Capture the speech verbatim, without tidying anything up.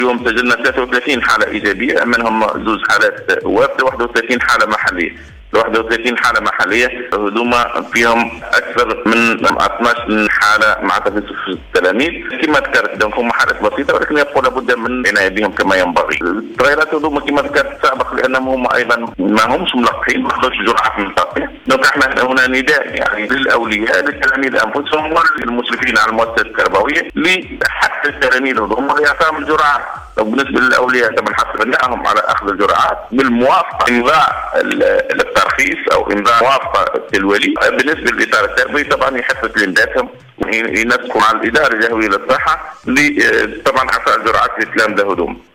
اليوم سجلنا ثلاثة وثلاثين حالة إيجابية، منهم زوج حالات وافدة، واحد وثلاثين حالة محلية. واحد وثلاثين حالة محلية هذوما فيهم أكثر من اثني عشر حالة مع تكثف التلاميذ. كما ذكرت هم حالات بسيطة ولكن يبقى لابد من العناية بهم كما ينبغي. التغيرات هذوما كما ذكرت سابق لأنهم هم أيضا ما همش ملقحين، ما أخذوش جرعات من التلقيح. دونك احنا هنا نداء يعني للأولياء للتلاميذ أنفسهم وللمشرفين على المؤسسات التربوية لحتى التلاميذ هذوما يعطيهم الجرعات. بالنسبة للأولياء كما حثناهم على أخذ الجرعات بالموافقة إمضاء الترخيص أو إمضاء موافقة الولي. بالنسبة للإطار التربوي طبعا يحث لنداتهم ينسقوا مع الإدارة الجهوية للصحة طبعا إعطاء الجرعات للتلامذة هذوما.